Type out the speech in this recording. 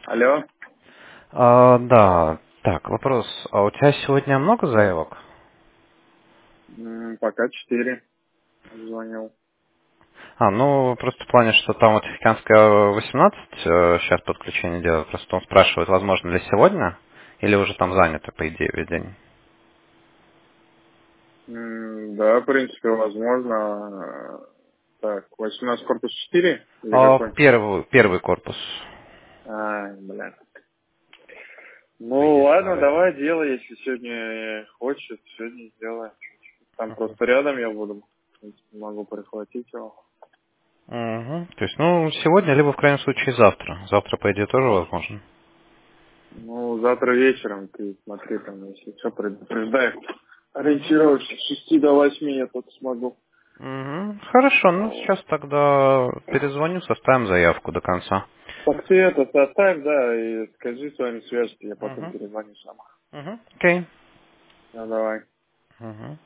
Алло. Да, так, вопрос. А у тебя сегодня много заявок? Пока 4 звонил. Ну, просто в плане, что там вот Тихоокеанская 18 сейчас подключение делает. Просто он спрашивает, возможно ли сегодня, или уже там занято, по идее, весь день. Да, в принципе, возможно. Так, 18 корпус 4 или какой? Первый корпус. Бля. По Ну, идее, ладно, второй. давай делай, если сегодня хочет, сегодня сделаем. Там Угу. просто рядом я буду. В принципе, могу прихватить его. Угу. То есть, ну, сегодня, либо в крайнем случае завтра. Завтра, по идее, тоже возможно. Ну, завтра вечером ты смотри, там, если что, предупреждай. Угу. Ориентировочно с 6 до 8 я только смогу. Угу. Хорошо, ну Вот. сейчас тогда перезвоню, составим заявку до конца. Так ты это составь, да, и скажи с вами свяжется, я потом Угу. перезвоню сама. Угу. Окей. Ну, давай. Угу.